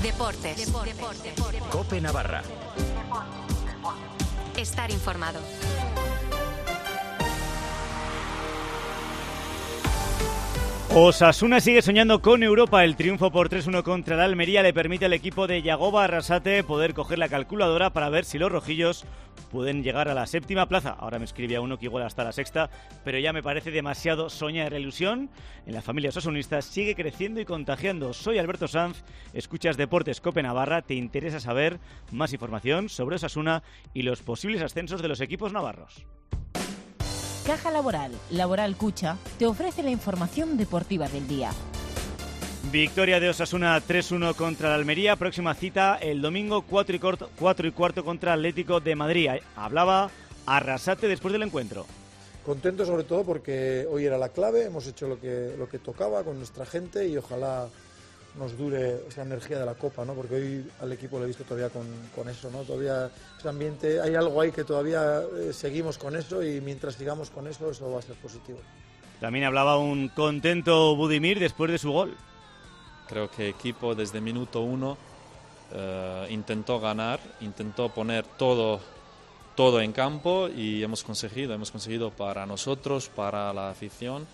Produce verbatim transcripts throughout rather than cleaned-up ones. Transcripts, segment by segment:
Deportes. Deportes. COPE Navarra. Estar informado. Osasuna sigue soñando con Europa. El triunfo por tres uno contra el Almería le permite al equipo de Yagoba Arrasate poder coger la calculadora para ver si los rojillos pueden llegar a la séptima plaza. Ahora me escribía uno que igual hasta la sexta, pero ya me parece demasiado soñar. La ilusión en la familia osasunista sigue creciendo y contagiando. Soy Alberto Sanz, escuchas Deportes COPE Navarra. ¿Te interesa saber más información sobre Osasuna y los posibles ascensos de los equipos navarros? Caja Laboral, Laboral Cucha, te ofrece la información deportiva del día. Victoria de Osasuna tres uno contra el Almería. Próxima cita el domingo cuatro y, corto, cuatro y cuarto contra Atlético de Madrid. Hablaba Arrasate después del encuentro. Contento sobre todo porque hoy era la clave, hemos hecho lo que, lo que tocaba con nuestra gente y ojalá nos dure esa energía de la Copa, ¿no? Porque hoy al equipo lo he visto todavía con, con eso, ¿no? Todavía ese ambiente, hay algo ahí que todavía eh, seguimos con eso y mientras sigamos con eso, eso va a ser positivo. También hablaba un contento Budimir después de su gol. Creo que el equipo desde minuto uno uh, intentó ganar, intentó poner todo, todo en campo y hemos conseguido, hemos conseguido para nosotros, para la afición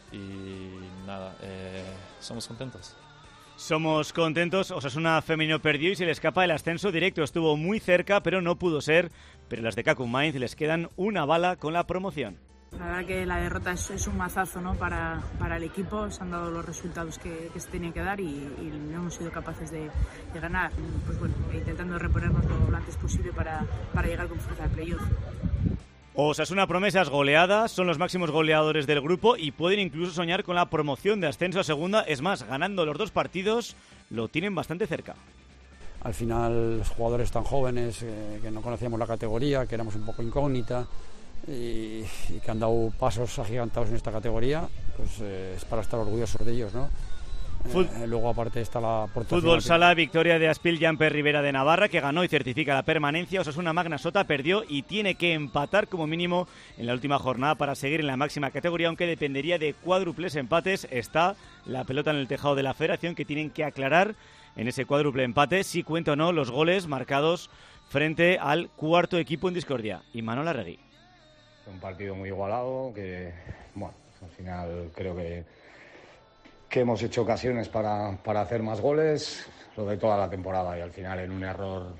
y nada, eh, somos contentos. Somos contentos. Osasuna femenino perdió y se le escapa el ascenso directo. Estuvo muy cerca, pero no pudo ser. Pero las de Kaku Mainz les quedan una bala con la promoción. La verdad que la derrota es, es un mazazo, ¿no? para, para el equipo. Se han dado los resultados que, que se tenían que dar y, y no hemos sido capaces de, de ganar. Pues bueno, intentando reponernos lo antes posible para, para llegar con fuerza al playoff. Osasuna promesas goleadas, son los máximos goleadores del grupo y pueden incluso soñar con la promoción de ascenso a segunda. Es más, ganando los dos partidos, lo tienen bastante cerca. Al final, los jugadores tan jóvenes, eh, que no conocíamos la categoría, que éramos un poco incógnita y, y que han dado pasos agigantados en esta categoría, pues eh, es para estar orgullosos de ellos, ¿no? Eh, luego aparte está la aportación. Fútbol Sala, victoria de Aspil Jamper Rivera de Navarra, que ganó y certifica la permanencia. Osasuna Magna Sota perdió y tiene que empatar como mínimo en la última jornada para seguir en la máxima categoría, aunque dependería de cuádruples empates. Está la pelota en el tejado de la federación, que tienen que aclarar en ese cuádruple empate si cuenta o no los goles marcados frente al cuarto equipo en discordia. Y Manol Arregui. Un partido muy igualado que, bueno, al final creo que que hemos hecho ocasiones para, para hacer más goles, lo de toda la temporada, y al final en un error,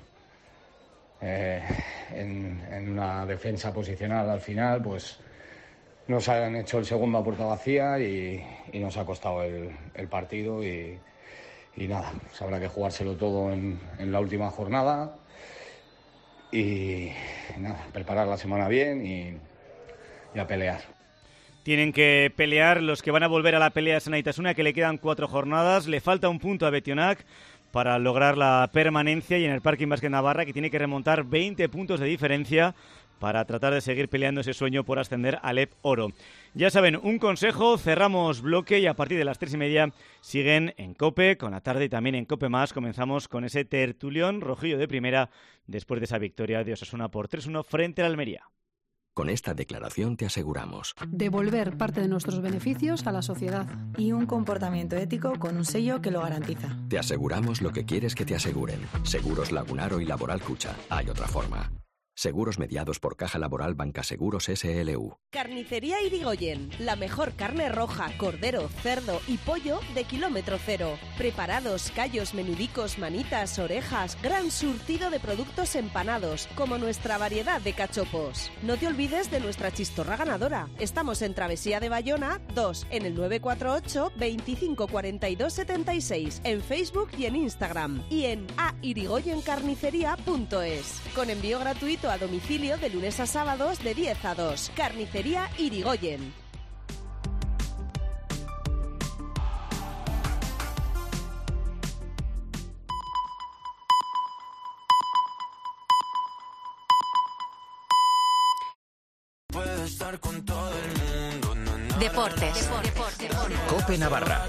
eh, en, en una defensa posicional al final, pues nos han hecho el segundo a puerta vacía y, y nos ha costado el, el partido y, y nada, pues habrá que jugárselo todo en, en la última jornada y nada, preparar la semana bien y, y a pelear. Tienen que pelear los que van a volver a la pelea de Sanaitasuna, que le quedan cuatro jornadas. Le falta un punto a Betionac para lograr la permanencia, y en el Parking Básquet Navarra, que tiene que remontar veinte puntos de diferencia para tratar de seguir peleando ese sueño por ascender al E P Oro. Ya saben, un consejo, cerramos bloque y a partir de las tres y media siguen en COPE, con la tarde y también en COPE Más. Comenzamos con ese tertulión rojillo de primera después de esa victoria de Osasuna por tres uno frente al Almería. Con esta declaración te aseguramos devolver parte de nuestros beneficios a la sociedad y un comportamiento ético con un sello que lo garantiza. Te aseguramos lo que quieres que te aseguren. Seguros Lagunaro y Laboral Cucha. Hay otra forma. Seguros mediados por Caja Laboral Banca Seguros S L U. Carnicería Irigoyen. La mejor carne roja, cordero, cerdo y pollo de kilómetro cero. Preparados, callos, menudicos, manitas, orejas. Gran surtido de productos empanados, como nuestra variedad de cachopos. No te olvides de nuestra chistorra ganadora. Estamos en Travesía de Bayona dos, en el nueve cuatro ocho, veinticinco cuarenta y dos setenta y seis, en Facebook y en Instagram. Y en a irigoyen carnicería punto es. Con envío gratuito a domicilio de lunes a sábados de diez a dos. Carnicería Irigoyen. Puedo estar con todo el mundo. No, no, Deportes. No, no, Deportes. COPE Navarra.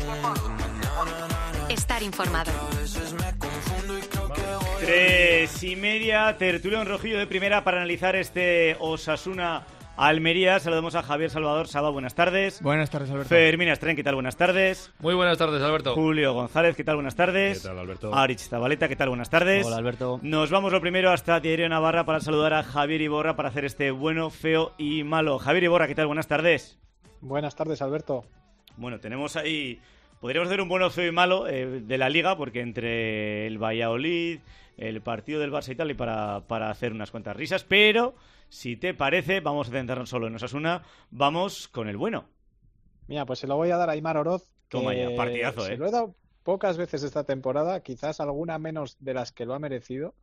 Estar informado. Tres y media, tertulión rojillo de primera para analizar este Osasuna Almería. Saludamos a Javier Salvador Saba, buenas tardes. Buenas tardes, Alberto. Fermín Astren, ¿qué tal? Buenas tardes. Muy buenas tardes, Alberto. Julio González, ¿qué tal? Buenas tardes. ¿Qué tal, Alberto? Arich Zabaleta, ¿qué tal? Buenas tardes. Hola, Alberto. Nos vamos lo primero hasta Diario Navarra para saludar a Javier Iborra para hacer este bueno, feo y malo. Javier Iborra, ¿qué tal? Buenas tardes. Buenas tardes, Alberto. Bueno, tenemos ahí... Podríamos hacer un bueno, feo y malo eh, de la Liga, porque entre el Valladolid, el partido del Barça y tal, y para, para hacer unas cuantas risas, pero si te parece, vamos a centrarnos solo en Osasuna, vamos con el bueno. Mira, pues se lo voy a dar a Aimar Oroz. Toma ya, partidazo, se ¿eh? lo he dado pocas veces esta temporada, quizás alguna menos de las que lo ha merecido,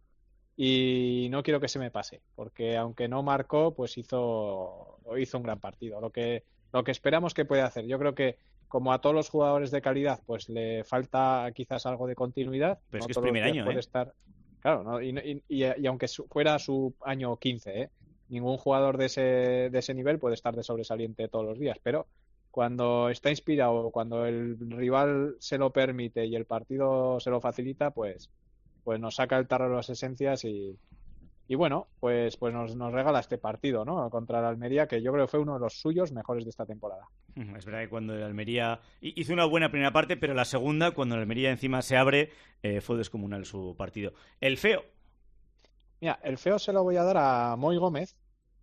y no quiero que se me pase, porque aunque no marcó, pues hizo, hizo un gran partido. Lo que, lo que esperamos que puede hacer. Yo creo que como a todos los jugadores de calidad, pues le falta quizás algo de continuidad. Pero no es que es todos los primer días año, puede ¿eh? estar... Claro, ¿no? y, y, y, y aunque su, fuera su año quince, ¿eh? Ningún jugador de ese, de ese nivel puede estar de sobresaliente todos los días, pero cuando está inspirado, cuando el rival se lo permite y el partido se lo facilita, pues, pues nos saca el tarro de las esencias y, y bueno, pues, pues nos, nos regala este partido, ¿no? Contra el Almería, que yo creo que fue uno de los suyos mejores de esta temporada. Es verdad que cuando el Almería hizo una buena primera parte, pero la segunda, cuando el Almería encima se abre, eh, fue descomunal su partido. El feo. Mira, el feo se lo voy a dar a Moi Gómez,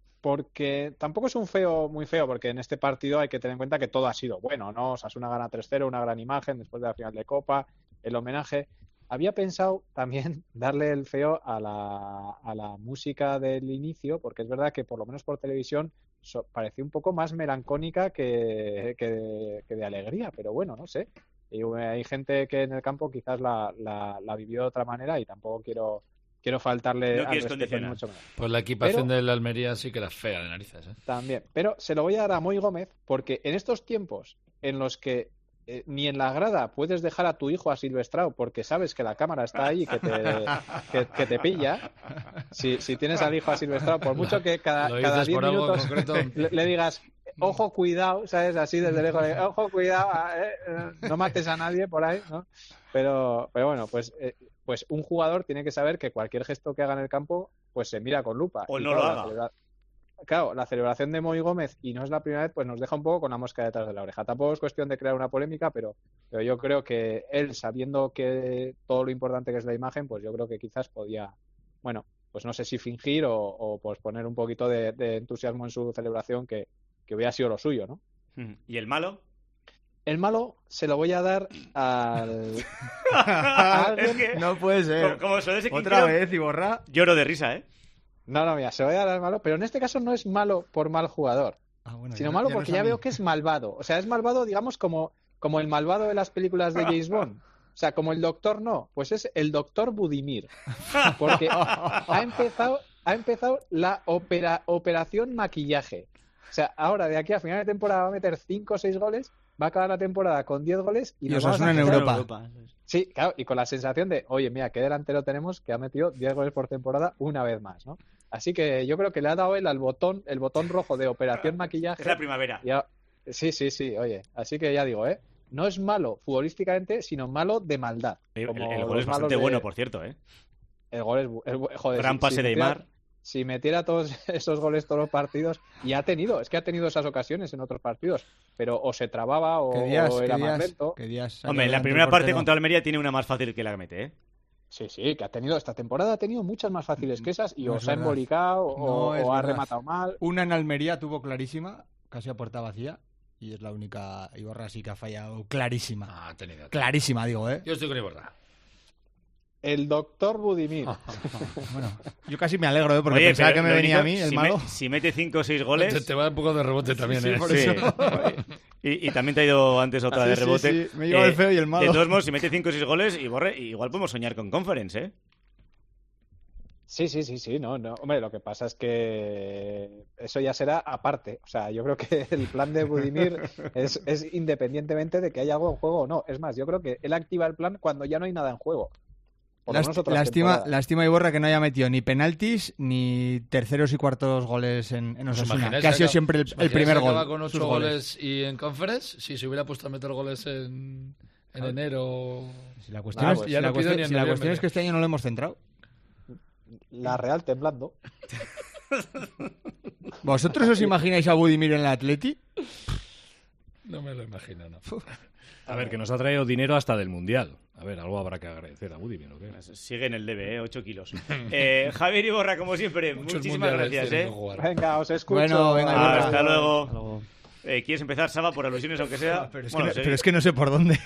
porque tampoco es un feo muy feo, porque en este partido hay que tener en cuenta que todo ha sido bueno, ¿no? Osasuna gana tres cero, una gran imagen después de la final de Copa, el homenaje. Había pensado también darle el feo a la, a la música del inicio, porque es verdad que por lo menos por televisión so, parecía un poco más melancólica que, que, de, que de alegría, pero bueno, no sé. Y hay gente que en el campo quizás la, la, la vivió de otra manera y tampoco quiero quiero faltarle no al respeto mucho menos. Pues la equipación pero, del Almería sí que era fea de narices, ¿eh? También, pero se lo voy a dar a Moi Gómez porque en estos tiempos en los que Eh, ni en la grada puedes dejar a tu hijo asilvestrado porque sabes que la cámara está ahí y que te, que, que te pilla. Si, si tienes al hijo asilvestrado, por mucho que cada, cada diez minutos le, le digas, ojo, cuidado, ¿sabes? Así desde lejos, ojo, cuidado, eh, no mates a nadie por ahí, ¿no? Pero, pero bueno, pues, eh, pues un jugador tiene que saber que cualquier gesto que haga en el campo, pues se mira con lupa. O y no claro, lo la haga. verdad, claro, la celebración de Moi Gómez, y no es la primera vez, pues nos deja un poco con la mosca detrás de la oreja. Tampoco es cuestión de crear una polémica, pero, pero yo creo que él, sabiendo que todo lo importante que es la imagen, pues yo creo que quizás podía, bueno, pues no sé si fingir o, o pues poner un poquito de, de entusiasmo en su celebración, que, que hubiera sido lo suyo, ¿no? ¿Y el malo? El malo se lo voy a dar al... Es que no puede ser. Como, como suele ser Otra vez, Iborra. Lloro de risa, ¿eh? No, no, mira, se lo voy a dar al malo, pero en este caso no es malo por mal jugador, ah, bueno, sino ya, malo ya porque no ya mí. veo que es malvado. O sea, es malvado, digamos, como, como el malvado de las películas de James Bond. O sea, como el doctor no, pues es el doctor Budimir. Porque ha empezado, ha empezado la opera, operación maquillaje. O sea, ahora de aquí a final de temporada va a meter cinco o seis goles, va a acabar la temporada con diez goles y, y nos vamos vamos a en Europa. Europa. Sí, claro, y con la sensación de, oye, mira, qué delantero tenemos que ha metido diez goles por temporada una vez más, ¿no? Así que yo creo que le ha dado él al botón, el botón rojo de operación maquillaje. Es la primavera. Ya... Sí, sí, sí, oye. Así que ya digo, ¿eh? No es malo futbolísticamente, sino malo de maldad. El, el, el gol es bastante de... bueno, por cierto, ¿eh? El gol es... El, joder, gran si, pase si de metiera, Aimar. Si metiera todos esos goles todos los partidos, y ha tenido, es que ha tenido esas ocasiones en otros partidos, pero o se trababa o, días, o era días, más lento. Hombre, la primera parte contra Almería tiene una más fácil que la que mete, ¿eh? Sí, sí, que ha tenido esta temporada ha tenido muchas más fáciles que esas y no o se ha verdad. embolicado no o, o ha verdad. rematado mal. Una en Almería tuvo clarísima, casi a puerta vacía, y es la única. Iborra sí que ha fallado clarísima. Ah, ha tenido. Clarísima, digo, ¿eh? Yo estoy con Iborra. El doctor Budimir. Bueno, yo casi me alegro, ¿eh? Porque Oye, pensaba que me venía único, a mí, el si malo. Me, si mete cinco o seis goles... Te, te va un poco de rebote también, sí, ¿eh? Sí, por sí. eso. Y, y también te ha ido antes otra sí, de rebote. Sí, sí. Me lleva eh, el feo y el malo. De todos modos, si mete cinco o seis goles, y borre, igual podemos soñar con Conference, ¿eh? Sí, sí, sí, sí, no, no. Hombre, lo que pasa es que eso ya será aparte. O sea, yo creo que el plan de Budimir es, es independientemente de que haya algo en juego o no. Es más, yo creo que él activa el plan cuando ya no hay nada en juego. Last, lástima, lástima Iborra que no haya metido ni penaltis ni terceros y cuartos goles en, en Osasuna, pues que ha sido siempre el, el primer gol. Con ocho goles y en Conference, si se hubiera puesto a meter goles en, en enero... Si la cuestión, ah, es, pues, si ya la no cuestión, ni si la cuestión es que este año no lo hemos centrado. La Real temblando. ¿Vosotros os imagináis a Budimir en el Atleti? No me lo imagino, no. A ver, que nos ha traído dinero hasta del Mundial. A ver, algo habrá que agradecer a Budimir, ¿o qué? Sigue en el D B, ¿eh? ocho kilos. Eh, Javier Iborra, como siempre, Muchos muchísimas gracias, ¿eh? Venga, os escucho. Bueno, venga, Hasta venga. luego. Hasta luego. Eh, ¿Quieres empezar, Saba, por alusiones, aunque sea? Pero es, Bueno, que, no, sí. pero es que no sé por dónde.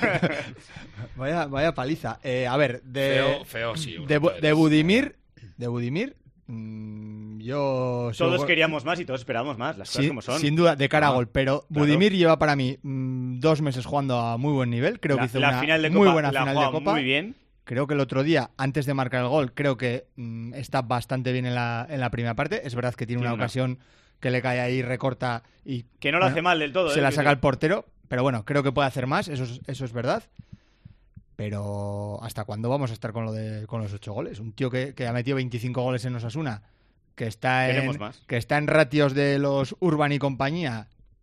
vaya, vaya paliza. Eh, a ver, de, Feo, feo, sí, de, Europa de eres. Budimir, de Budimir, mmm, yo... Todos sigo- queríamos más y todos esperábamos más, las cosas Sí, como son. sin duda, de cara a Ah, gol. Pero claro. Budimir lleva para mí mm, dos meses jugando a muy buen nivel. Creo La- que hizo la una final de muy Copa buena la final juega de Copa. muy bien. Creo que el otro día, antes de marcar el gol, creo que mm, está bastante bien en la, en la primera parte. Es verdad que tiene, Tiene una una. ocasión que le cae ahí, recorta y... Que no lo hace mal del todo, Se ¿eh? la Que saca sí. el portero, pero bueno, creo que puede hacer más, eso es, eso es verdad. Pero ¿hasta cuándo vamos a estar con lo de con los ocho goles? Un tío que, que ha metido veinticinco goles en Osasuna, que está en, Queremos más. que está en ratios de los Urban y compañía.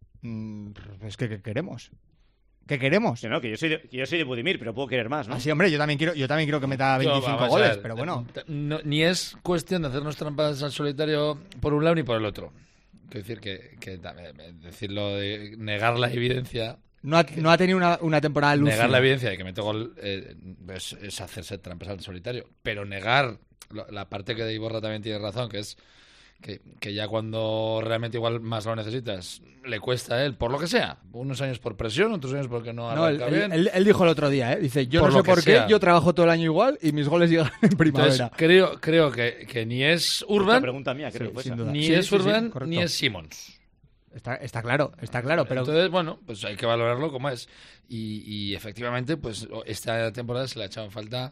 Mm, es que ¿qué queremos? ¿Qué queremos? Que no, que yo soy de, que yo soy de Budimir, pero puedo querer más, ¿no? Ah, sí, hombre, yo también quiero, yo también quiero que meta Yo, veinticinco vamos a goles, ver, pero bueno. no- ni es cuestión de hacernos trampas al solitario por un lado ni por el otro. Quiero decir que, que también, eh, decirlo de negar la evidencia. No ha, no ha tenido una, una temporada lúcida. Negar la evidencia de que mete gol eh, es, es hacerse trampas al solitario. Pero negar lo- la parte que de Iborra también tiene razón, que es que, que ya cuando realmente igual más lo necesitas, le cuesta a él, por lo que sea. Unos años por presión, otros años porque no No, él, arranca él- bien. él- él dijo el otro día, ¿eh? Dice, yo Por no lo sé que por qué, sea. yo trabajo todo el año igual y mis goles llegan en primavera. Entonces, creo, creo que, que ni es Urban, Esta pregunta mía, creo Sí, que fue sin esa. duda. ni Sí, es sí, sí, Urban, correcto. ni es Simmons. Está, está claro, está claro, pero... Entonces, bueno, pues hay que valorarlo como es. Y, y efectivamente, pues esta temporada se le ha echado en falta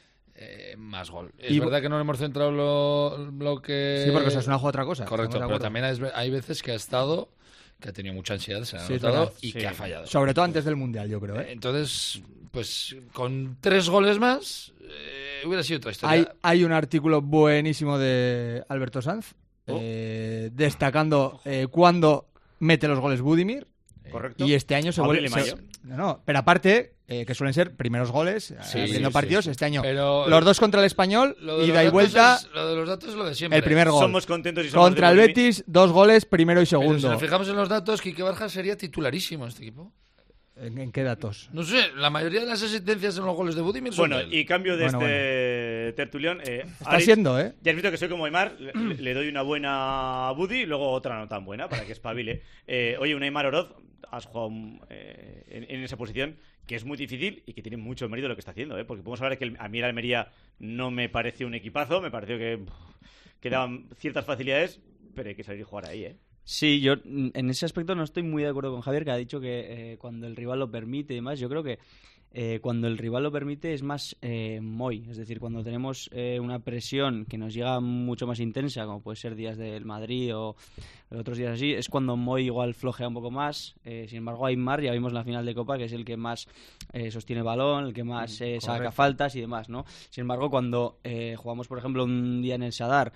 eh, más gol. Es Y- verdad que no le hemos centrado lo, lo que... Sí, porque Osasuna juega otra cosa. Correcto, estamos de pero acuerdo. también hay, hay veces que ha estado, que ha tenido mucha ansiedad, se ha Sí, es notado verdad. y Sí. que ha fallado. Sobre todo antes del Mundial, yo creo, ¿eh? Entonces, pues con tres goles más, eh, hubiera sido otra historia. Hay, hay un artículo buenísimo de Alberto Sanz Oh. eh, destacando eh, cuándo mete los goles Budimir. Correcto. Y este año se Abril vuelve... y se- mayo. no, no, pero aparte, eh, que suelen ser primeros goles, Sí, abriendo sí, partidos, sí. este año. Pero- los dos contra el Español, Lo de ida los y datos vuelta, es- lo de los datos es lo de siempre. el primer gol. Somos contentos y somos Contra de el Budimir. Betis, dos goles, primero y Pero segundo. si nos fijamos en los datos, Quique Barja sería titularísimo en este equipo. ¿En, en qué datos? No sé, la mayoría de las asistencias en los goles de Budimir son Bueno, de él. y cambio de Bueno, este tertulión. Eh, Está Alex, siendo, ¿eh? Ya has visto que soy como Aymar, le, le doy una buena a Budi y luego otra no tan buena para que espabile. Eh, oye, un Aymar Oroz, has jugado eh, en, en esa posición que es muy difícil y que tiene mucho mérito lo que está haciendo, ¿eh? Porque podemos hablar que el- a mí el Almería no me pareció un equipazo, me pareció que, que daban ciertas facilidades, pero hay que salir y jugar ahí, ¿eh? Sí, yo mm, en ese aspecto no estoy muy de acuerdo con Javier, que ha dicho que eh, cuando el rival lo permite y demás, yo creo que eh, cuando el rival lo permite es más eh, Moy, es decir, cuando tenemos eh, una presión que nos llega mucho más intensa, como puede ser días del Madrid o otros días así, es cuando Moy igual flojea un poco más. Eh, sin embargo, Aymar, ya vimos en la final de Copa, que es el que más eh, sostiene balón, el que más eh, saca Correcto. faltas y demás, ¿no? Sin embargo, cuando eh, jugamos, por ejemplo, un día en el Sadar,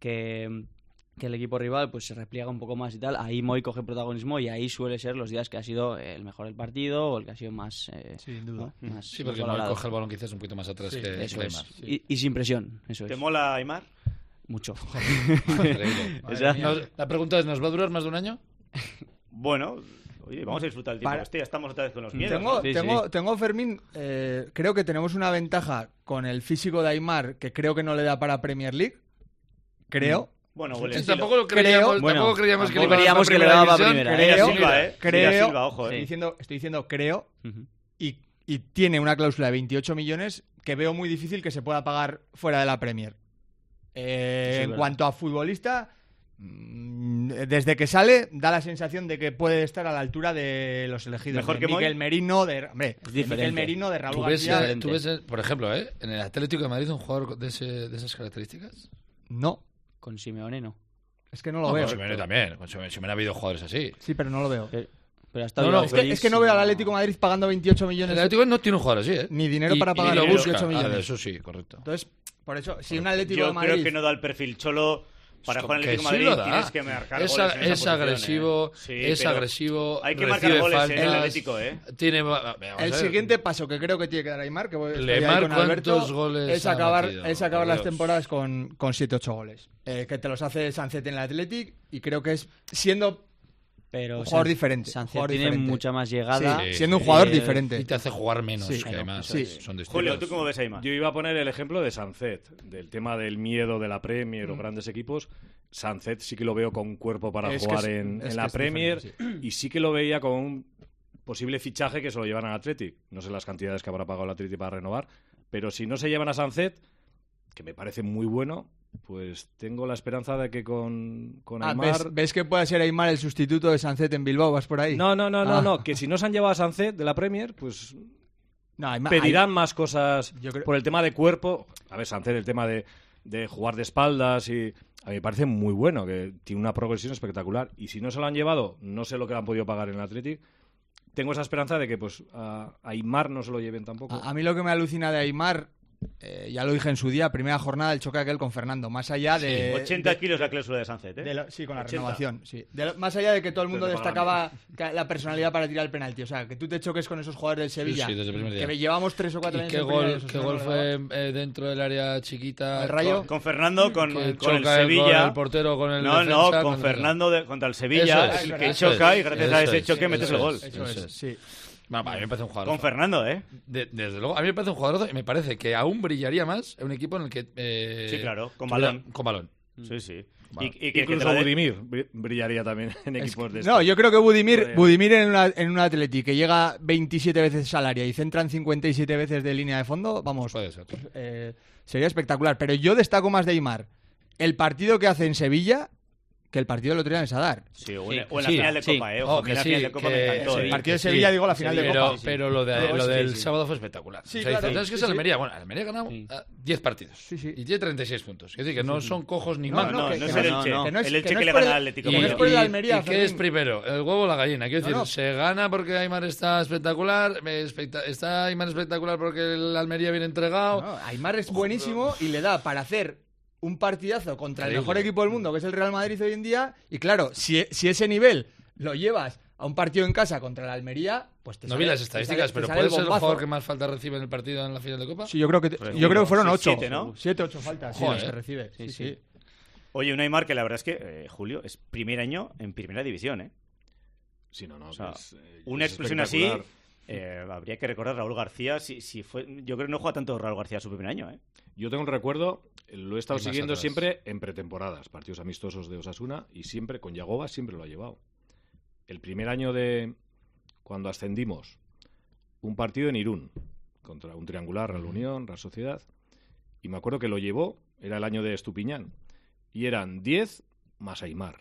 que que el equipo rival pues se repliega un poco más y tal, ahí Moy coge protagonismo y ahí suele ser los días que ha sido el mejor del partido o el que ha sido más... Eh, Sin duda. ¿no? Más- Sí, más porque Moy valorado. coge el balón quizás un poquito más atrás Sí, que, Eso que es. Aymar. Y, y sin presión, eso ¿Te es. mola Aymar? Mucho. Increíble. Esa- Nos- la pregunta es, ¿nos va a durar más de un año? Bueno, oye, vamos a disfrutar el tiempo. Para- Este ya estamos otra vez con los miedos. Tengo, ¿no? Sí, tengo, sí. tengo, Fermín, eh, creo que tenemos una ventaja con el físico de Aymar que creo que no le da para Premier League. Creo. Bueno, o el Sí, estilo. tampoco lo creíamos, Creo- bueno, tampoco creíamos que le tampoco iba a dar creíamos para que le primera daba para división. primera. Mira Creo, Silva, ¿eh? creo, Mira Silva, ojo, estoy, ¿eh? diciendo, estoy diciendo creo Ujú. y, y tiene una cláusula de veintiocho millones que veo muy difícil que se pueda pagar fuera de la Premier. Eh, Eso es en verdad. cuanto a futbolista, mm, desde que sale da la sensación de que puede estar a la altura de los elegidos. ¿Mejor de que Moy? Miguel Merino, de, hombre, de diferente. Miguel Merino, de ¿Tú Raúl ves, García. eh, tú ves, eh, por ejemplo, ¿eh? en el Atlético de Madrid un jugador de, ese- de esas características? No, Con Simeone no. es que no lo No, veo. con Simeone también. Con Simeone, Simeone ha habido jugadores así. Sí, pero no lo veo. Pero, pero ha No, estado no, Joao Es que, Félix es que no veo al y- Atlético de Madrid pagando veintiocho El millones Atlético no tiene un jugador así, ¿eh? ni dinero Y- para y pagar lo veintiocho busca. millones. Ah, de eso sí, correcto. Entonces, por eso, si un Atlético Yo de Madrid... creo que no da el perfil Cholo Para jugar en el que Atlético sí de Madrid lo da. tienes que marcar es, goles en esa es posición, agresivo, ¿eh? Sí, es pero agresivo. hay que recibe marcar goles faltas, en el Atlético, ¿eh? Tiene, vamos El a ver. siguiente paso que creo que tiene que dar Aimar, que voy estoy ahí Lemar, con Alberto, ¿cuántos goles es ha acabar, metido? es acabar Por las Dios. temporadas con, con siete ocho goles. Eh, que te los hace Sancet en el Athletic y creo que es siendo Pero un jugador San- diferente. Sancet jugador tiene diferente. mucha más llegada. Sí, siendo un jugador eh, diferente. Y te hace jugar menos, Sí, que no, además sí. son distintos. Julio, ¿tú cómo ves a Aimar? Yo iba a poner el ejemplo de Sancet, del tema del miedo de la Premier o Mm. grandes equipos. Sancet sí que lo veo con cuerpo para Es que jugar es- en, es en que la es Premier diferente, y sí que lo veía con un posible fichaje que se lo llevan al Athletic. No sé las cantidades que habrá pagado el Athletic para renovar, pero si no se llevan a Sancet, que me parece muy bueno, pues tengo la esperanza de que con, con Ah, Aimar... ¿ves, ¿Ves que puede ser Aimar el sustituto de Sancet en Bilbao? ¿Vas por ahí? No, no, no, no, Ah. no, que si no se han llevado a Sancet de la Premier, pues No, Aimar- pedirán Aimar- más cosas Yo creo- por el tema de cuerpo. A ver, Sancet, el tema de, de jugar de espaldas y a mí me parece muy bueno, que tiene una progresión espectacular. Y si no se lo han llevado, no sé lo que le han podido pagar en el Athletic. Tengo esa esperanza de que pues a a Aimar no se lo lleven tampoco. A, a mí lo que me alucina de Aimar, eh, ya lo dije en su día, primera jornada el choque aquel con Fernando, más allá de... ochenta de- kilos la cláusula de Sancet, ¿eh? de lo- sí, con la ochenta. renovación, sí. De lo- más allá de que todo el mundo Pero te destacaba ca- la personalidad para tirar el penalti, o sea, que tú te choques con esos jugadores del Sevilla, Sí, sí, desde el primer día. que llevamos tres o cuatro ¿Y años qué en primera y gol, esos qué no gol lo fue daba. eh, dentro del área chiquita? ¿El Rayo? Con Fernando, con, Que con el choca el- Sevilla. con el portero, con el No, defensa, no, con con el- Fernando de- contra el Sevilla, Eso es, el que eso choca es, y gracias a eso ese es, choque metes el eso gol. es, Eso es, sí. Bueno, a mí me parece un jugador. Con Fernando, ¿eh? De- desde luego, a mí me parece un jugador y me parece que aún brillaría más en un equipo en el que. eh, Sí, claro, con tuviera- balón. Con balón. Sí, sí. Vale. Y, y que, Incluso que te la de- Budimir bri- brillaría también en equipos de No, estos. yo creo que Budimir, Joder. Budimir en, una, en un Atleti que llega veintisiete veces al área y centran cincuenta y siete veces de línea de fondo, vamos, Puede ser. eh, sería espectacular. Pero yo destaco más de Aimar el partido que hace en Sevilla que el partido del otro día en Sadar. Sí, o en, Sí, o en la sí, final de sí. Copa, ¿eh? Oh, Ojo, que en la sí, final de Copa que- me encantó. el ¿eh? partido de Sí, Sevilla, digo, la final de pero, Copa. pero lo, de, No, lo sí, del sí, sí. sábado fue espectacular. Sí, O sea, claro. dices, es que Sí, es sí. Almería. Bueno, Almería ha ganado Sí. ah, diez partidos. Sí, sí. Y tiene treinta y seis puntos. Es decir, que no son cojos ni No, malos. no, que- no que es no, el no, Elche. no. Que no es- El que Elche no que es le por gana el- al Atlético. Y, que no es por el y- Almería, ¿y qué es Fermín. primero? ¿El huevo o la gallina? Quiero decir, No, no. se gana porque Aimar está espectacular, me especta- está Aimar espectacular porque el Almería viene entregado. No, Aimar es buenísimo y le da para hacer un partidazo contra el Increíble. mejor equipo del mundo, que es el Real Madrid hoy en día. Y claro, si, si ese nivel lo llevas a un partido en casa contra el Almería, pues te No sale- vi las te estadísticas, sale- te pero sale ¿puede ser el bombazo. jugador que más falta recibe en el partido en la final de Copa? Sí, yo creo que, te- Pues yo creo que fueron sí, ocho. siete, ¿no? Siete, ocho faltas. Sí, Joder. las que recibe. Sí, Sí, sí. sí. Oye, un Aimar que la verdad es que, eh, Julio, es primer año en primera división, ¿eh? Sí, no, no. O sea, pues, eh, una es explosión así, espectacular. eh, habría que recordar a Raúl García. Si, si fue, yo creo que no juega tanto Raúl García su primer año, ¿eh? Yo tengo un recuerdo, eh, lo he estado Y más siguiendo atrás. siempre en pretemporadas, partidos amistosos de Osasuna, y siempre, con Yagoba, siempre lo ha llevado. El primer año de cuando ascendimos, un partido en Irún, contra un triangular, Real Unión, Real Sociedad, y me acuerdo que lo llevó, era el año de Estupiñán, y eran diez más Aimar.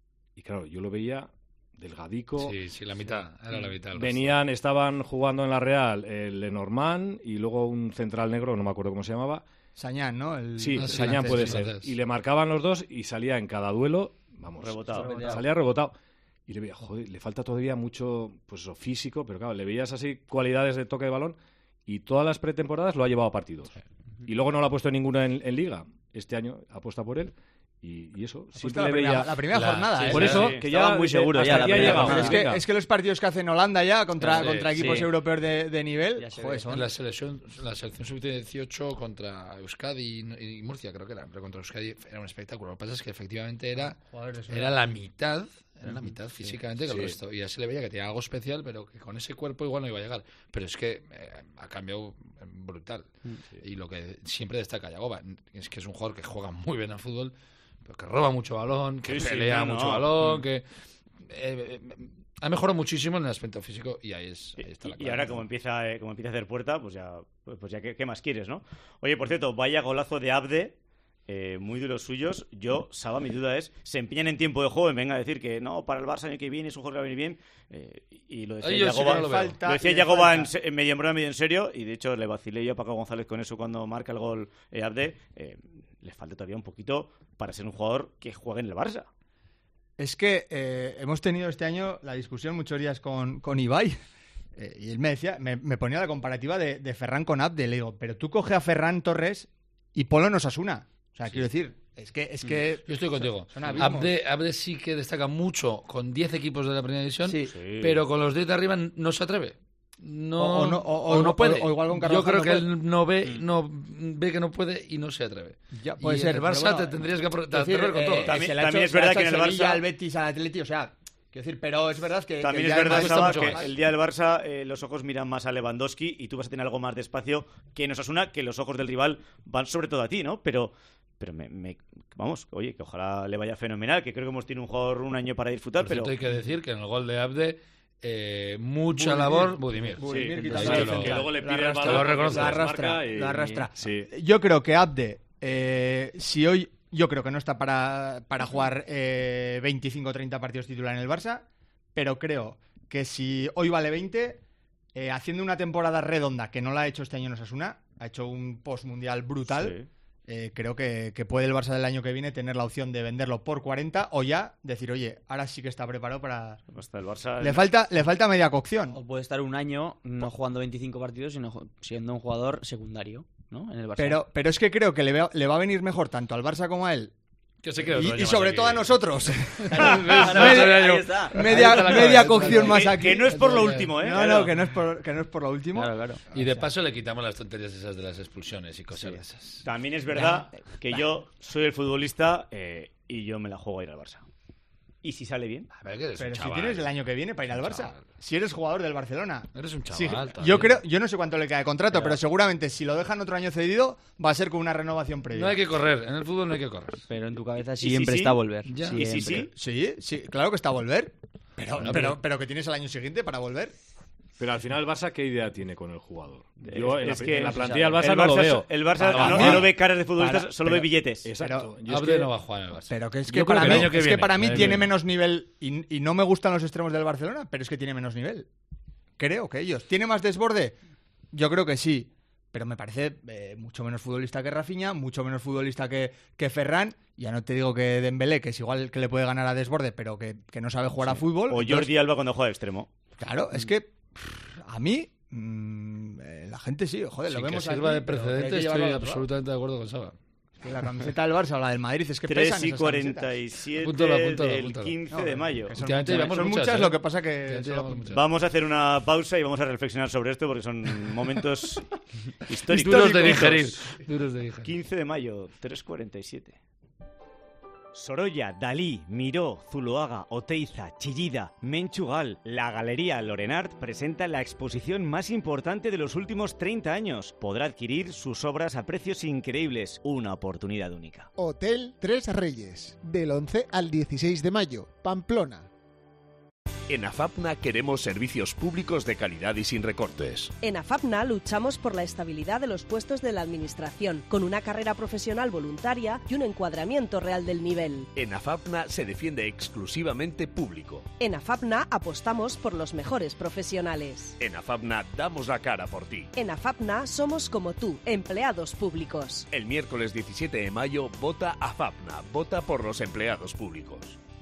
Y claro, yo lo veía delgadico. Sí, sí, la mitad. Era la mitad. el resto. Venían, estaban jugando en la Real el Lenormand y luego un central negro, no me acuerdo cómo se llamaba. Sañán, ¿no? El- Sí, Ah, sí, Sañán francés, puede sí, ser. francés. Y le marcaban los dos y salía en cada duelo, vamos, Rebotado. Rebotado. salía rebotado. Y le veía, joder, le falta todavía mucho, pues eso, físico, pero claro, le veías así cualidades de toque de balón y todas las pretemporadas lo ha llevado a partidos. Y luego no lo ha puesto ninguna en, en Liga. Este año apuesta por él. Y, y eso, Puesto siempre la le primera, veía... la primera la- jornada, sí, ¿eh? Por eso, sí, que estaba ya muy dice, seguro ya hasta la aquí ha primera llegado. jornada. Es que, venga. es que los partidos que hace en Holanda ya contra, Sí, contra equipos sí. europeos de, de nivel, Ya se joder, ve. son- La selección, la selección sub dieciocho contra Euskadi y, y Murcia, creo que era, pero contra Euskadi era un espectáculo. Lo que pasa es que efectivamente era, Joder, eso era la mitad, era la mitad físicamente que el Sí. resto. Y ya se le veía que tenía algo especial, pero que con ese cuerpo igual no iba a llegar. Pero es que eh, ha cambiado brutal. Y lo que siempre destaca Yagoba es que es un jugador que juega muy bien al fútbol, pero que roba mucho balón, que Sí, sí, pelea no, mucho no. balón, Mm. que eh, eh, ha mejorado muchísimo en el aspecto físico y ahí, es, ahí está la Y clave. ahora como empieza, eh, como empieza a hacer puerta, pues ya, pues, pues ya ¿qué, qué más quieres, ¿no? Oye, por cierto, vaya golazo de Abde, eh, muy de los suyos. Yo, Saba, mi duda es, se empeñan en tiempo de juego en venga a decir que no, para el Barça año que viene es un juego que va a venir bien. eh, y lo decía Ay, yo sí que Yagoba, no lo veo. Falta- lo decía le Yagoba en, falta. se- en medio en broma, medio en serio, y de hecho le vacilé yo a Paco González con eso cuando marca el gol eh, Abde. Eh, le falta todavía un poquito para ser un jugador que juegue en el Barça. Es que eh, hemos tenido este año la discusión muchos días con, con Ibai. eh, y él me decía, me, me ponía la comparativa de, de Ferran con Abde. Le digo, pero tú coge a Ferran Torres y ponlo en Osasuna. O sea, Sí. quiero decir, es que... Es que Yo estoy contigo. son abismos. Abde, Abde sí que destaca mucho con diez equipos de la primera división, Sí. pero con los diez de arriba no se atreve. No, O- o no- o- o no o- puede. o igual con Yo Carvajal creo no que puede. él no ve, no ve que no puede y no se atreve. Ya, puede y ser, el pero Barça bueno, te tendrías que apro- quiero decir, atrever con eh, todo. eh, También- se le ha también hecho- es verdad se le ha que en hecho el al Sevilla, Barça- al Betis, al Atleti, o sea, quiero decir, pero es verdad que También que es ya verdad, el Madrid Saba, está que mucho más. el día del Barça eh, los ojos miran más a Lewandowski y tú vas a tener algo más de espacio que en Osasuna, que los ojos del rival van sobre todo a ti, ¿no? Pero pero me, me- vamos, oye, que ojalá le vaya fenomenal, que creo que hemos tenido un jugador un año para disfrutar, Por pero cierto, hay que decir que en el gol de Abde eh, mucha Budimir. labor Budimir. Budimir Sí, quitando sí, la lo- defensa. que luego le Lo pide el arrastra, balón lo porque reconozco. se lo desmarca arrastra, y- lo arrastra. Sí. Yo creo que Abde, eh, si hoy, yo creo que no está para, para jugar eh, veinticinco o treinta partidos titular en el Barça, pero creo que si hoy vale veinte, eh, haciendo una temporada redonda, que no la ha hecho este año en Osasuna, ha hecho un post-mundial brutal, Sí. eh, creo que, que puede el Barça del año que viene tener la opción de venderlo por cuarenta o ya decir, oye, ahora sí que está preparado para... hasta el Barça... Le falta, le falta media cocción. O puede estar un año no jugando veinticinco partidos, sino jo- siendo un jugador secundario, ¿no? En el Barça. Pero, pero es que creo que le, va- le va a venir mejor tanto al Barça como a él. Que se quede otro Y, año y más sobre aquí. todo a nosotros. Claro, media ahí está. media, Ahí está la media clave. cocción más que, aquí. que no es por lo último, ¿eh? No, Claro. no, que no es por, que no es por lo último. Claro, claro. Y de paso le quitamos las tonterías esas de las expulsiones y cosas de esas. También es verdad que yo soy el futbolista eh, y yo me la juego a ir al Barça. ¿Y si sale bien? A ver, que eres Pero un si chaval. tienes el año que viene para ir al Un Barça. chaval. Si eres jugador del Barcelona. Eres un Sí, chaval. yo también. creo, yo no sé cuánto le queda de contrato, Pero- pero seguramente si lo dejan otro año cedido, va a ser con una renovación previa. No hay que correr. En el fútbol no hay que correr. Pero en tu cabeza si siempre sí? está volver. Ya. ¿Y si Siempre. sí? Sí, sí, claro que está a volver. Pero, Bueno, pero, pero- pero que tienes el año siguiente para volver. Pero al final el Barça, ¿qué idea tiene con el jugador? Yo Es- en, es la, que en la el plantilla del Barça, el no lo Barça- veo. El Barça Para- no, para- no ve caras de futbolistas, para- solo pero- ve billetes. Exacto. Yo es Abde que- no va a jugar en el Barça. Pero que es Yo que creo para que el mí, año que es que viene, para mí el año tiene que viene. menos nivel y, y no me gustan los extremos del Barcelona, pero es que tiene menos nivel. Creo que ellos. ¿Tiene más desborde? Yo creo que sí. Pero me parece eh, mucho menos futbolista que Rafinha, mucho menos futbolista que, que Ferran. Ya no te digo que Dembélé, que es igual que le puede ganar a desborde, pero que, que no sabe jugar a fútbol. O Entonces, Jordi Alba cuando juega de extremo. Claro, es que pff, a mí mm, eh, la gente sí, joder, lo Sin que vemos sirva aquí, de pero que hay precedente, que llevarlo estoy al otro lado. absolutamente de acuerdo con Saba. Que la camiseta del Barça o la del Madrid es que tres pesan y esas cuarenta camisetas. y siete Apúntalo, apúntalo, del apúntalo. quince No, de mayo. que son Últimamente muchas, llevamos son muchas, muchas, ¿eh? lo que pasa que... Últimamente solo- llevamos muchas. Vamos a hacer una pausa y vamos a reflexionar sobre esto porque son momentos históricos. Duros de digerir. Duros de digerir. quince de mayo, tres cuarenta y siete. Sorolla, Dalí, Miró, Zuloaga, Oteiza, Chillida, Menchugal, la Galería Lorenart presenta la exposición más importante de los últimos treinta años. Podrá adquirir sus obras a precios increíbles, una oportunidad única. Hotel Tres Reyes, del once al dieciséis de mayo, Pamplona. En AFAPNA queremos servicios públicos de calidad y sin recortes. En AFAPNA luchamos por la estabilidad de los puestos de la Administración, con una carrera profesional voluntaria y un encuadramiento real del nivel. En AFAPNA se defiende exclusivamente público. En AFAPNA apostamos por los mejores profesionales. En AFAPNA damos la cara por ti. En AFAPNA somos como tú, empleados públicos. El miércoles diecisiete de mayo vota AFAPNA, vota por los empleados públicos.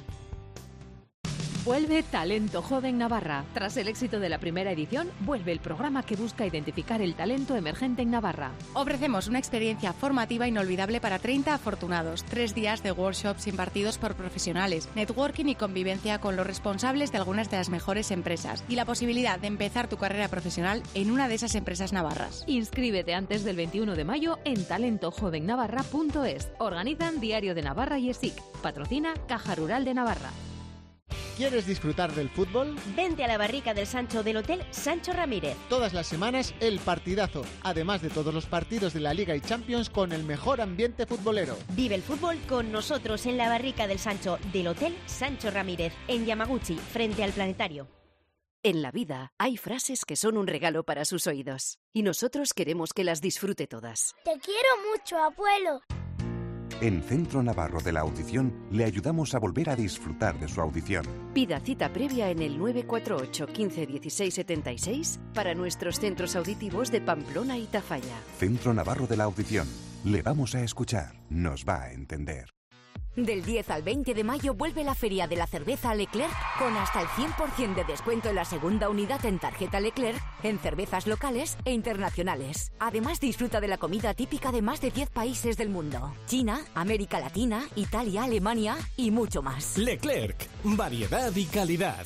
Vuelve Talento Joven Navarra. Tras el éxito de la primera edición, vuelve el programa que busca identificar el talento emergente en Navarra. Ofrecemos una experiencia formativa inolvidable para treinta afortunados, tres días de workshops impartidos por profesionales, networking y convivencia con los responsables de algunas de las mejores empresas y la posibilidad de empezar tu carrera profesional en una de esas empresas navarras. Inscríbete antes del veintiuno de mayo en talento joven navarra punto es. Organizan Diario de Navarra y ESIC. Patrocina Caja Rural de Navarra. ¿Quieres disfrutar del fútbol? Vente a la barrica del Sancho del Hotel Sancho Ramírez. Todas las semanas el partidazo, además de todos los partidos de la Liga y Champions con el mejor ambiente futbolero. Vive el fútbol con nosotros en la barrica del Sancho del Hotel Sancho Ramírez, en Yamaguchi, frente al Planetario. En la vida hay frases que son un regalo para sus oídos y nosotros queremos que las disfrute todas. Te quiero mucho, abuelo. En Centro Navarro de la Audición le ayudamos a volver a disfrutar de su audición. Pida cita previa en el nueve cuatro ocho, quince, dieciséis, setenta y seis para nuestros centros auditivos de Pamplona y Tafalla. Centro Navarro de la Audición. Le vamos a escuchar, nos va a entender. Del diez al veinte de mayo vuelve la Feria de la Cerveza Leclerc con hasta el cien por ciento de descuento en la segunda unidad en tarjeta Leclerc en cervezas locales e internacionales. Además, disfruta de la comida típica de más de diez países del mundo: China, América Latina, Italia, Alemania y mucho más. Leclerc, variedad y calidad.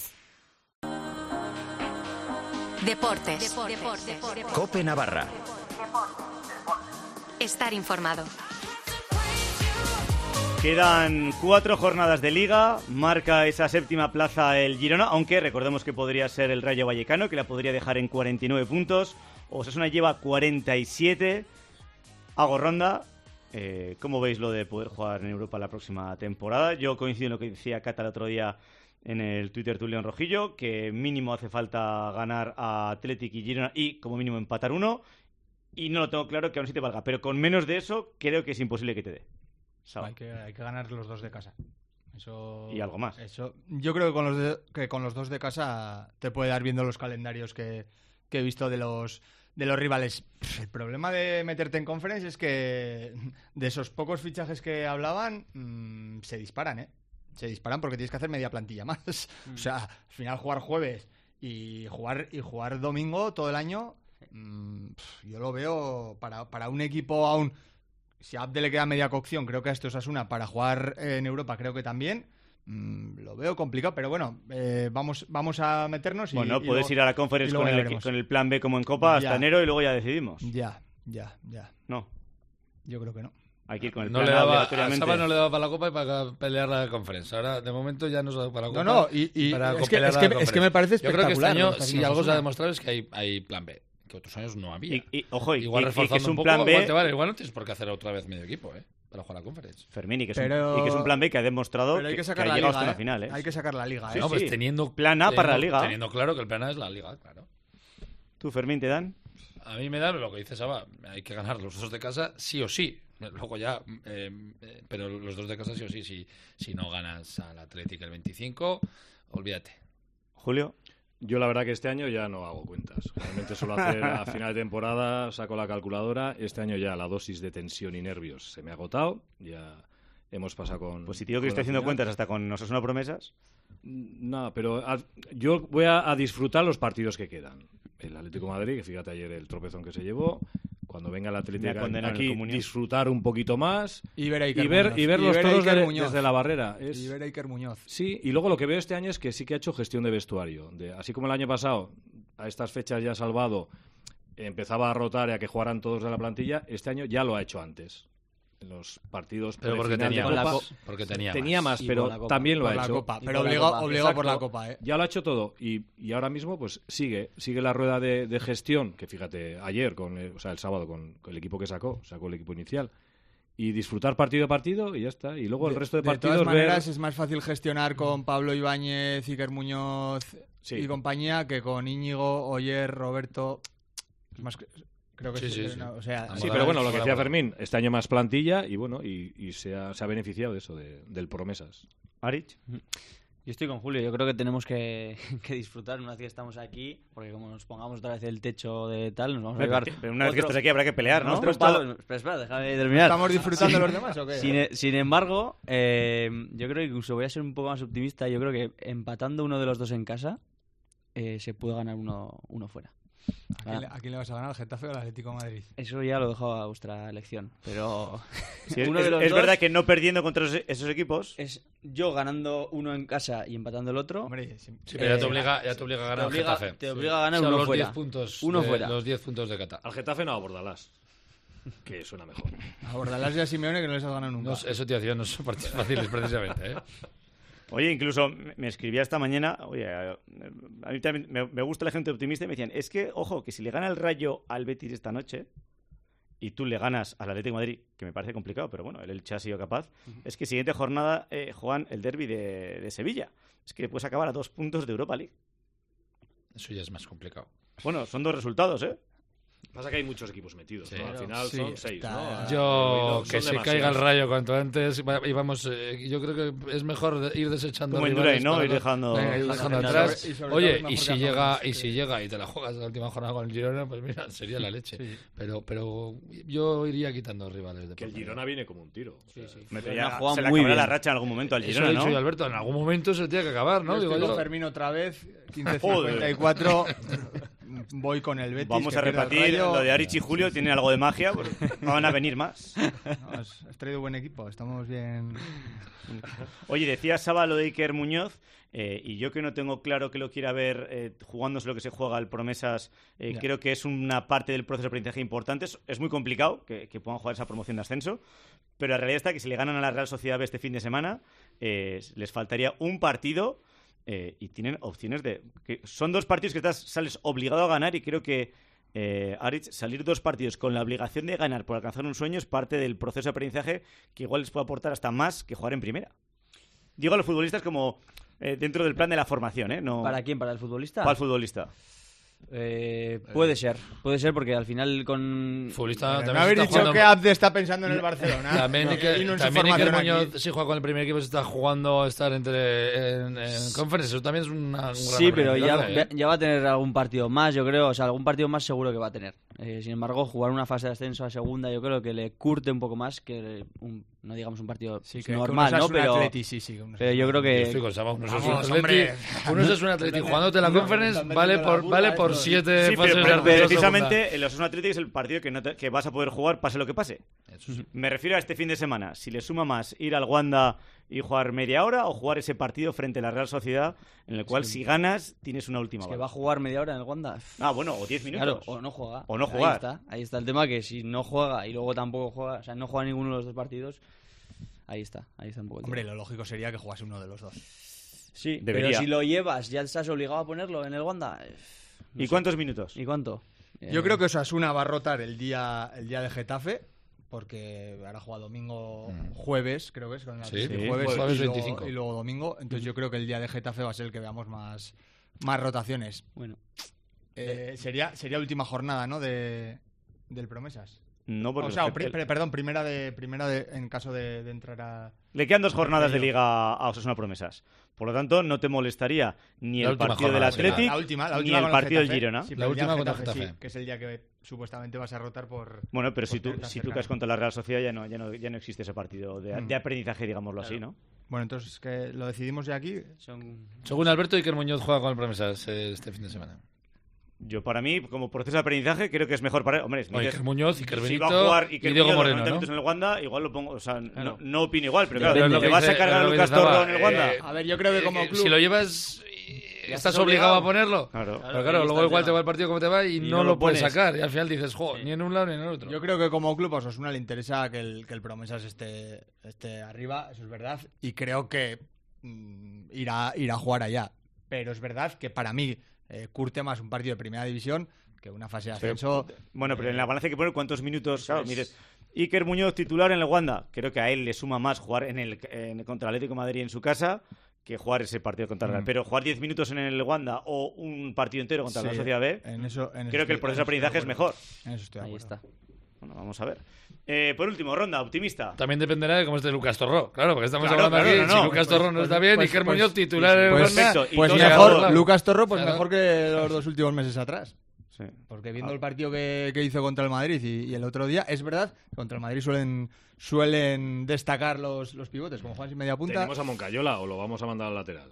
Deportes. Deportes. Cope Navarra. Estar informado. Quedan cuatro jornadas de Liga, marca esa séptima plaza el Girona, aunque recordemos que podría ser el Rayo Vallecano, que la podría dejar en cuarenta y nueve puntos. Osasuna lleva cuarenta y siete. Hago ronda. Eh, ¿Cómo veis lo de poder jugar en Europa la próxima temporada? Yo coincido en lo que decía Cata el otro día en el Twitter de León Rojillo, que mínimo hace falta ganar a Athletic y Girona y como mínimo empatar uno. Y no lo tengo claro que aún sí te valga, pero con menos de eso creo que es imposible que te dé. Hay que, hay que ganar los dos de casa. Eso, y algo más. Eso, yo creo que con, los de, que con los dos de casa te puede dar viendo los calendarios que, que he visto de los, de los rivales. El problema de meterte en Conference es que de esos pocos fichajes que hablaban, mmm, se disparan, ¿eh? Se disparan porque tienes que hacer media plantilla más. Mm. O sea, al final jugar jueves y jugar, y jugar domingo todo el año, mmm, yo lo veo para, para un equipo aún... Si a Abde le queda media cocción, creo que a este Osasuna para jugar en Europa creo que también. Mm, lo veo complicado, pero bueno, eh, vamos, vamos a meternos y... Bueno, y puedes luego, ir a la Conference con el, con el plan B como en Copa hasta ya. enero y luego ya decidimos. Ya, ya, ya. No. Yo creo que no. Hay que ir con el no plan le A daba, obligatoriamente. A Saba no le daba para la Copa y para pelear la Conference. Ahora, de momento, ya no se da para la Copa. No, no, y, y para es, que, es, que, es que me parece espectacular. Yo creo que este año, ¿no? si algo se ha demostrado, es que hay, hay plan B. Que otros años no había. Y, y, ojo, y, igual y, reforzando y que es un, un poco, plan B... igual, te vale, igual no tienes por qué hacer otra vez medio equipo, ¿eh? Para jugar a la Conference. Fermín, y que, es pero... un, y que es un plan B que ha demostrado pero hay que, que, sacar que la ha llegado liga, hasta ¿eh? una final, ¿eh? Hay que sacar la liga, ¿eh? Sí, no, pues sí. teniendo... Plan A teniendo, para la liga. Teniendo claro que el plan A es la liga, claro. ¿Tú, Fermín, te dan? A mí me da lo que dice Saba. Hay que ganar los dos de casa sí o sí. Luego ya... Eh, eh, pero los dos de casa sí o sí. Si, si no ganas al Atlético el veinticinco, olvídate. Julio. Yo la verdad que este año ya no hago cuentas. Realmente suelo hacer a final de temporada, saco la calculadora. Este año ya la dosis de tensión y nervios se me ha agotado. Ya hemos pasado con... Pues si te digo que estoy haciendo cuentas hasta con Osasuna Promesas... No, pero a, yo voy a, a disfrutar los partidos que quedan. El Atlético de Madrid, que fíjate ayer el tropezón que se llevó. Cuando venga el Atlético aquí, disfrutar un poquito más y ver, y ver, y ver los toros de, desde la barrera. Es... Y ver a Iker Muñoz. Sí, y luego lo que veo este año es que sí que ha hecho gestión de vestuario. De, así como el año pasado, a estas fechas ya salvado, empezaba a rotar y a que jugaran todos de la plantilla, este año ya lo ha hecho antes. En los partidos pero porque tenía, de Copa, co porque tenía, tenía más, más pero también lo por ha la hecho. Copa, pero obligado, obligado por la Copa, ¿eh? Ya lo ha hecho todo y, y ahora mismo pues sigue sigue la rueda de, de gestión que fíjate ayer con el, o sea el sábado con, con el equipo que sacó sacó el equipo inicial y disfrutar partido a partido y ya está y luego el de, resto de, de partidos todas maneras ver... es más fácil gestionar con Pablo Ibáñez, Iker Muñoz sí. y compañía que con Íñigo, Oyer, Roberto. Es más creo que sí, sí, sí. No, o sea, sí, pero bueno, lo que decía Fermín, este año más plantilla y bueno, y, y se, ha, se ha beneficiado de eso, de, del promesas. Arich. Yo estoy con Julio, yo creo que tenemos que, que disfrutar una vez que estamos aquí, porque como nos pongamos otra vez el techo de tal, nos vamos a llevar... Pero una vez otro, que estés aquí habrá que pelear, ¿no? Otro palo, espera, espera, déjame terminar. ¿Estamos disfrutando sin, los demás o qué? Sin, sin embargo, eh, yo creo que incluso voy a ser un poco más optimista, yo creo que empatando uno de los dos en casa, eh, se puede ganar uno, uno fuera. ¿A quién, le, ¿A quién le vas a ganar, al Getafe o al Atlético de Madrid? Eso ya lo dejo a vuestra elección, pero... Sí, uno es de los es dos, verdad que no perdiendo contra esos equipos... Es yo ganando uno en casa y empatando el otro... Hombre, sí, sí, pero eh, ya, te obliga, ya te obliga a ganar obliga, al Getafe. Te obliga a ganar o sea, uno los fuera. diez puntos uno de, fuera. Los diez puntos de Qatar. Al Getafe no, a Bordalás. Que suena mejor. A Bordalás y a Simeone que no les has ganado nunca. No, eso te decía, no son partidos fáciles precisamente, ¿eh? Oye, incluso me escribía esta mañana, oye, a mí también me, me gusta la gente optimista y me decían, es que, ojo, que si le gana el Rayo al Betis esta noche y tú le ganas al Atlético de Madrid, que me parece complicado, pero bueno, el Elche ha sido capaz, uh-huh. es que siguiente jornada eh, juegan el derbi de, de Sevilla. Es que puedes acabar a dos puntos de Europa League. Eso ya es más complicado. Bueno, son dos resultados, ¿eh? Pasa que hay muchos equipos metidos, Sí. ¿no? Al final Sí, son seis, está- ¿no? Yo, Son que se demasiados. caiga el Rayo cuanto antes. va- Y vamos, eh, yo creo que es mejor de- ir desechando. Como en rivales Duray, ¿no? para Ir no- dejando- Venga, ir dejando Y atrás. sobre- y sobre Oye, todo es y mejor si que llega hagamos- y si llega y te la juegas la última jornada con el Girona, pues mira, sería la leche. Sí. Pero pero yo iría quitando rivales. De Que el por medio. Girona viene como un tiro. Sí, sí. Me Pero ya ha jugado se le muy acabará bien. la racha en algún momento al Eso Girona, ha dicho ¿no? yo, Alberto, en algún momento se tiene que acabar, ¿no? Yo Digo estoy yo. con Fermín otra vez, quince cincuenta y cuatro. Voy con el Betis. Vamos que a pierde al repetir, Rayo. lo de Arich y Julio tiene algo de magia, pues van a venir más. No, has, has traído buen equipo, estamos bien. Oye, decía Saba lo de Iker Muñoz, eh, y yo que no tengo claro que lo quiera ver eh, jugándose lo que se juega al Promesas, eh, Ya. creo que es una parte del proceso de aprendizaje importante. Es, es muy complicado que, que puedan jugar esa promoción de ascenso, pero la realidad está que si le ganan a la Real Sociedad B este fin de semana, eh, les faltaría un partido. Eh, y tienen opciones de... que son dos partidos que estás, sales obligado a ganar y creo que eh, Aritz, salir dos partidos con la obligación de ganar por alcanzar un sueño es parte del proceso de aprendizaje que igual les puede aportar hasta más que jugar en primera. Digo a los futbolistas como eh, dentro del plan de la formación, ¿eh? No, ¿Para quién? ¿Para el futbolista? para el futbolista. Eh, puede ser, puede ser porque al final con... Futbolista No también habéis está dicho jugando- que Abde está pensando en el Barcelona. También, No, Iker- y no en su también Iker formación Muñoz, aquí. si juega con el primer equipo, se está jugando a estar entre en, en conference. Eso también es una, un gran Sí, pero ya, aprendizaje, ya- ya va a tener algún partido más, yo creo. O sea, algún partido más seguro que va a tener. Eh, sin embargo, jugar una fase de ascenso a segunda, yo creo que le curte un poco más que un, no digamos un partido Sí, que- que normal, uno ¿no? es un Pero, Atleti, sí, sí, que uno es pero un yo creo que... Yo estoy con Saba, uno es Vamos, un hombre. atleti, uno es un atleti jugándote la Uno- conference, uno- vale uno- por, uno- vale uno- por uno- siete Sí, fases pero, de pero ascenso a precisamente el Osasuna Athletic es el partido que, no te- que vas a poder jugar pase lo que pase. Me refiero a este fin de semana. Si le suma más ir al Wanda y jugar media hora o jugar ese partido frente a la Real Sociedad en el cual que- si ganas tienes una última Es que bala. va a jugar media hora en el Wanda. Ah, bueno, o diez minutos. Claro, o no juega. O no Ahí jugar. está, ahí está el tema, que si no juega y luego tampoco juega, o sea, no juega ninguno de los dos partidos, ahí está, ahí está un poco el Hombre, tema. lo lógico sería que jugase uno de los dos. Sí, Debería. pero si lo llevas, ya estás obligado a ponerlo en el Wanda. eh, no ¿Y sé. cuántos minutos? ¿Y cuánto? Yo Eh, creo que Osasuna va a rotar el día, el día de Getafe, porque ahora juega domingo, jueves, creo que es, con el Sí, Atlético, sí, jueves, jueves y, luego, veinticinco. y luego domingo. Entonces yo creo que el día de Getafe va a ser el que veamos más, más rotaciones. Bueno. Eh, sería, sería última jornada, ¿no? De, del Promesas. No, porque o sea, el- pri- el- pre- perdón, primera de primera de, en caso de, de entrar a... Le quedan dos jornadas de Playoff. liga a Osasuna Promesas. Por lo tanto, no te molestaría ni La el última partido del jornada, sí, Athletic La última, la ni última el con partido del Getafe. Girona. Sí, La pero el día última de contra Getafe, sí, Getafe. que es el día que supuestamente vas a rotar por... Bueno, pero si por tú, estar si tú cercano. caes contra la Real Sociedad ya no, ya no, ya no existe ese partido de, Mm. de aprendizaje, digámoslo así, ¿no? Bueno, entonces, que lo decidimos ya aquí. son- Según Alberto, Iker Muñoz juega con el Promesas eh, este fin de semana. Yo, para mí, como proceso de aprendizaje, creo que es mejor para él. Hombre, si O me Iker dices- Muñoz, Iker si Benito va a jugar y Iker Diego Muñoz los Moreno, noventa ¿no? minutos en el Wanda, igual lo pongo. O sea, Claro. no, no opino igual, pero Depende. claro, Lo ¿te que vas a dice- cargar a lo que Lucas dice Saba, Torro en el Wanda? eh, A ver, yo creo que como Eh, club... Si lo llevas, eh, Ya estás estás obligado obligado. a ponerlo. Claro. Pero Claro, claro, ahí luego está el igual te tema. va el partido como te va y, Y no, no lo lo puedes pones. sacar. Y al final dices, jo, ni en un lado ni en el otro. Yo creo que como club a Osasuna le interesa que el, que el Promesas esté, esté arriba, eso es verdad, y creo que mm, irá, irá a jugar allá. Pero es verdad que para mí eh, curte más un partido de primera división que una fase de Pero, ascenso. bueno, pero en la balanza hay que poner cuántos minutos. Claro, es. mires, Iker Muñoz titular en el Wanda. Creo que a él le suma más jugar en el en- contra el Atlético de Madrid en su casa que jugar ese partido contra el Real. Mm. Pero jugar diez minutos en el Wanda o un partido entero contra la Sí, Sociedad B, en eso, en eso creo que el estoy- proceso de en eso estoy aprendizaje es acuerdo. mejor. En eso estoy de Ahí acuerdo. está. Bueno, vamos a ver. Eh, por último, ronda, optimista. También dependerá de cómo esté Lucas Torró. Claro, porque estamos Claro, hablando claro, aquí. no, no. Si Lucas Pues- Torró no pues- está bien, pues- Iker pues- Muñoz titular en el Pues, Wanda. perfecto. Y pues todo mejor, claro. Lucas Torro, pues Claro. mejor que los dos últimos meses atrás. Sí. Porque viendo el partido que, que hizo contra el Madrid y, y el otro día, es verdad, contra el Madrid suelen suelen destacar los, los pivotes, como Juan sin media punta. ¿Tenemos a Moncayola o lo vamos a mandar al lateral?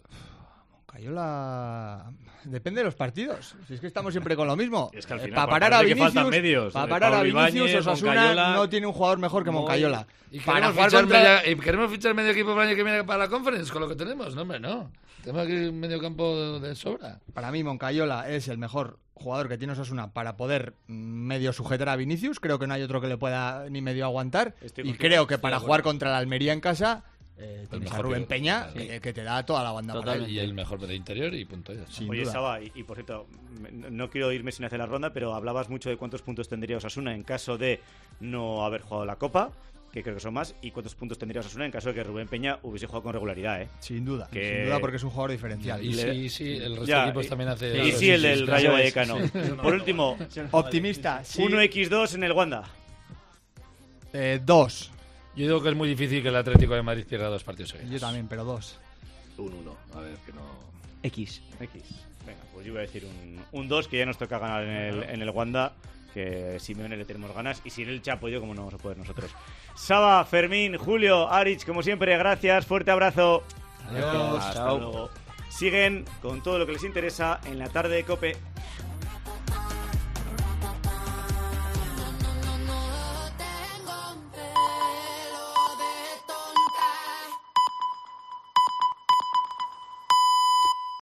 Moncayola... Depende de los partidos. Si es que estamos siempre con lo mismo. Es que al Eh, final, para pa- parar a parece que Vinicius, faltan medios. para Eh, parar a Pablo Vinicius, Ibáñez, Osasuna Moncayola- no tiene un jugador mejor que Muy- Moncayola. Y Para queremos, jugar fichar contra... media- y queremos fichar medio equipo para el año que viene para la conference con lo que tenemos. No, hombre, no. Tenemos aquí un medio campo de, de sobra. Para mí, Moncayola es el mejor jugador que tiene Osasuna para poder mm, medio sujetar a Vinicius. Creo que no hay otro que le pueda ni medio aguantar. Estoy y contigo, creo que estoy para de jugar acuerdo. contra la Almería en casa, eh, tienes a mejor Rubén que- Peña, sí. que, que te da toda la banda. para él. Y el mejor de interior y punto. Ya está. Sin Oye, duda. Saba, y, y por cierto, me- no quiero irme sin hacer la ronda, pero hablabas mucho de cuántos puntos tendría Osasuna en caso de no haber jugado la Copa. que creo que son más, y cuántos puntos tendría Osasuna en caso de que Rubén Peña hubiese jugado con regularidad, ¿eh? Sin duda, que... sin duda, porque es un jugador diferencial. Y Le... sí, sí, el resto ya, de equipos también hace... Y sí, sí, el del sí, Rayo Vallecano. Sí. Por último, optimista, sí. uno equis dos en el Wanda. Eh, dos. Yo digo que es muy difícil que el Atlético de Madrid pierda dos partidos seguidos. Yo también, pero dos. Un uno, a ver, que no... X. X. Venga, pues yo voy a decir un, un dos, que ya nos toca ganar en el, en el Wanda, que Simeone le tenemos ganas, y sin el Chapo yo, como no vamos a poder nosotros. Saba, Fermín, Julio, Arich, como siempre, gracias, fuerte abrazo. Adiós. Hasta luego. Siguen con todo lo que les interesa en la tarde de COPE.